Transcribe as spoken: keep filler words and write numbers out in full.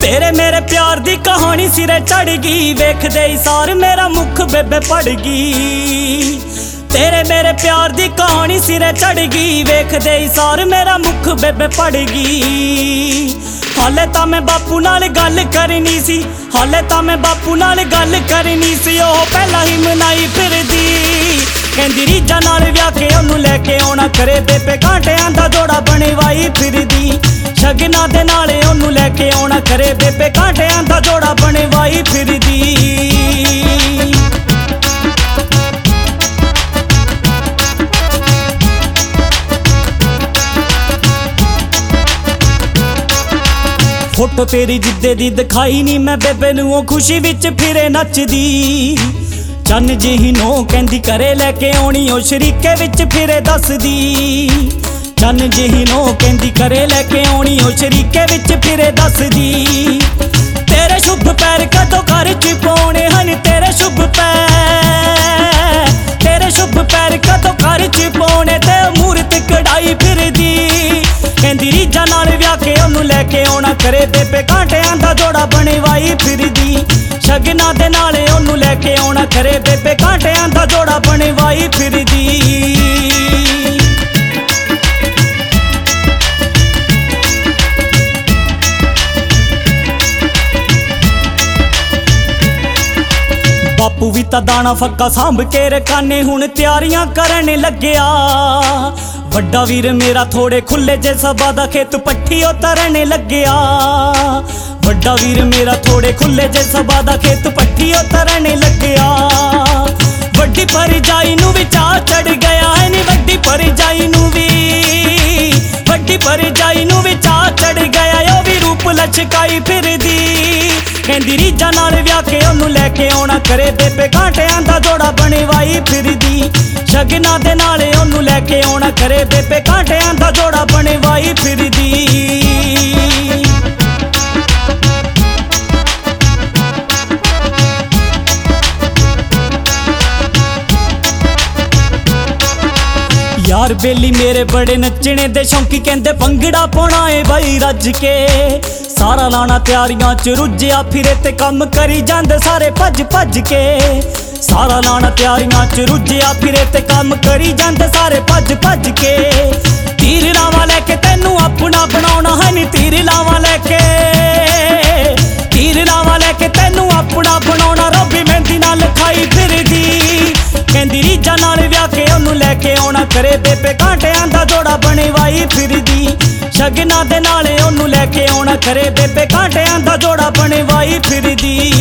तेरे मेरे प्यार दी कहानी सिरे चढ़ गई, वेखदे ही सार मेरा मुख बेबे पड़ गई। तेरे मेरे प्यार दी कहानी सिरे चढ़ गई, वेखदे ही सार मेरा मुख बेबे पड़ गई। हाले तां मैं बापू नाल गल करनी सी, हाले तां मैं बापू नाल गल करनी सी। ओह पहला ही मनाई फिरदी, कहंदी रीजा नाल व्याह के ओनू लैके आउणा, करे बेबे कांटियां दा जोड़ा बनवाई फिरदी। शगना दे नाले ओनू लैके आउणा, करे बेबे कांटियां दा जोड़ा बनवाई फिरदी। फोटो तेरी जिद्दे दी दिखाई नी मैं बेबे नूं, खुशी विच फिरे नचदी। चन्न जिही नो कहंदी करे लैके आउणी, ओ शरीके विच फिरे दसदी। चन्न जिही नो कहंदी करे लैके आउणी, ओ शरीके विच फिरे दसदी। तेरे शुभ पैर कदों घर च पाउणे हन, तेरे शुभ पैर, तेरे शुभ पैर कदों घर च पाउणे, ते मूरत कढ़ाई फिरदी। कहंदी रीजा नाल व्याह के ओनू लैके आउणा, करे बेबे कांटियां दा जोड़ा बनवाई फिरदी। शगना दे नाले ओनू लैके आउणा, करे बेबे कांटियां दा जोड़ा बनवाई फिरदी। बापू भी तां दाना फक्का सांभ के रखाने, हुण तैयारियां करन लग्या। वड्डा वीर मेरा थोड़े खुले जे सबा दा खेत पट्ठी उतरन लग्या। वड्डा वीर मेरा थोड़े खुले जे सबा दा खेत पट्ठी उतरन लग्या। वड्डी परजाई नूं भी चाह चढ़ गया है नी, वड्डी परजाई नूं भी, वड्डी परजाई नूं भी चाह चढ़ गया। ओ भी रूप लचकाई फिरदी, कहंदी रीजा नाल व्याह के ओनू लैके आउणा, करे बेबे कांटियां दा जोड़ा बनवाई फिरदी। शगना दे नाले ओनू लैके आउणा, करे बेबे कांटियां दा जोड़ा बनवाई फिरदी। यार बेली मेरे बड़े नचने दे शौकी, कहंदे भंगड़ा पाउणा ए बाई रज के। सारा लाना तैयारियां च रुझिया फिरे, ते कम करी जांदे सारे भज भज के। सारा लाना तैयारियां च रुझिया फिरे, ते कम करी जांदे सारे भज भज के। तीर लावा लैके तैनू अपना बनाउणा है नी, तीर लावा लैके, तीर लावा लैके तैनू अपना बनाउणा। रोबी मेहंदी नाल खाई फिरदी, कहंदी रीजा नाल व्याह के ओनू लैके आउणा, करे बेबे कांटियां दा जोड़ा बनवाई फिरदी। शगना दे नाले ओनू लैके आउणा, करे बेबे कांटियां दा जोड़ा बनवाई फिरदी।